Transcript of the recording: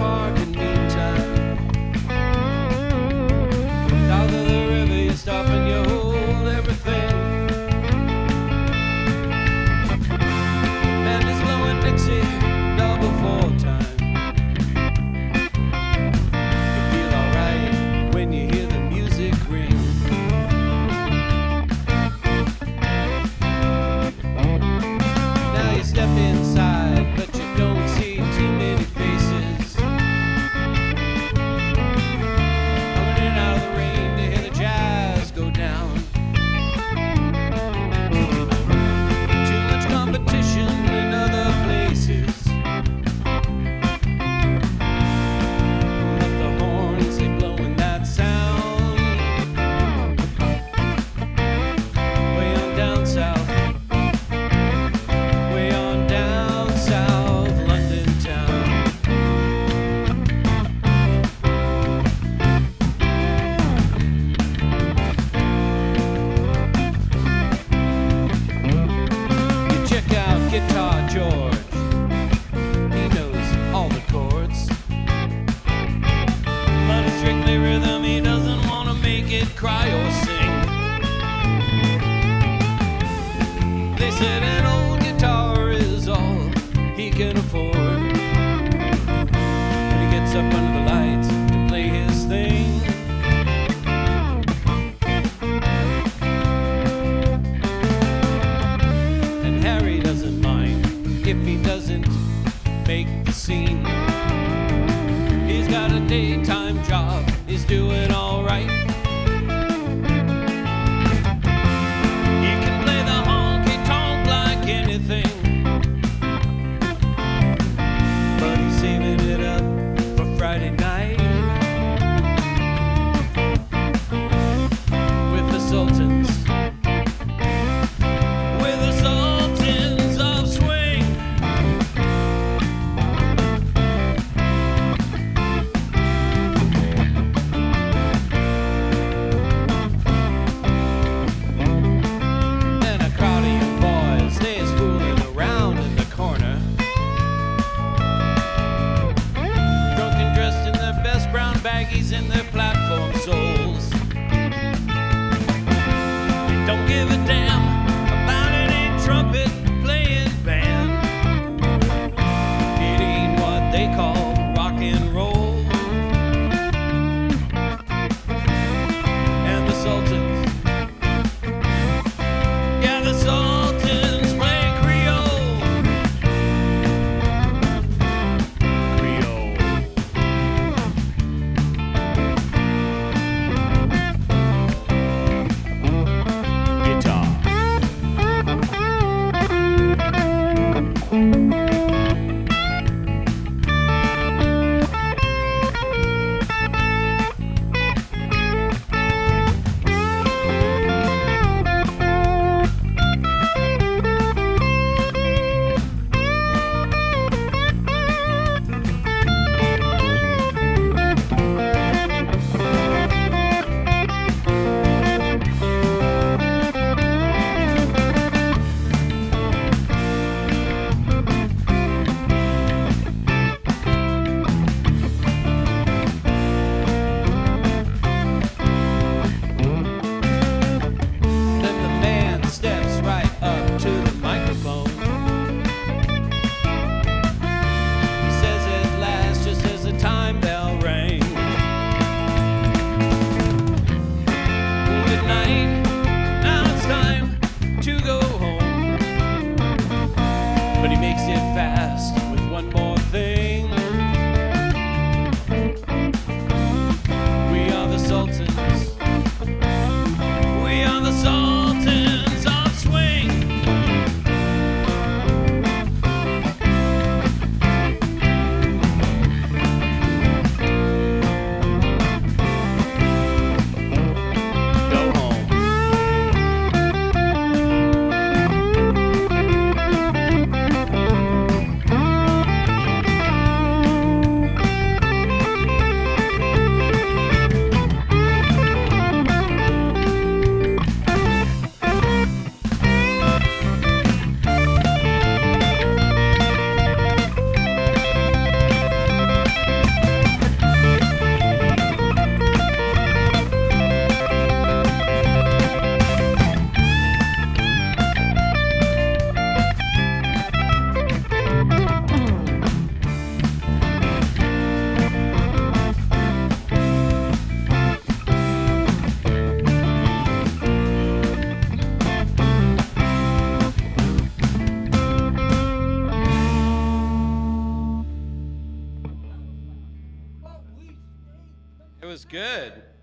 dark and noontime. South of the river you stop and you hold everything. Band is blowing Dixie double fall time. You feel alright when you hear the music ring. Now you step inside, but you don't see too many faces. Coming in out of the rain to hear the jazz go down. Too much competition in other places. But the horns, they blowing that sound. Way on down south. Way on down south, London town. You check out Guitar George. He knows all the chords. But it's strictly rhythm, he doesn't want to make it cry or sing. They said an old guitar is all he can afford. When he gets up under the lights to play his thing. And Harry doesn't mind if he doesn't make the scene. He's got a daytime job, he's doing alright. He can play the honky tonk like anything, but he's saving it up for Friday night with the Sultans. With the Sultans of Swing. And a crowd of young boys, they's fooling around in the corner. Drunk and dressed in their best brown baggies and their platform soles. They don't give a damn about any trumpet playing band. It ain't what they call rock and roll. And the Sultans, yeah, the Sultans play Creole. Creole. Good.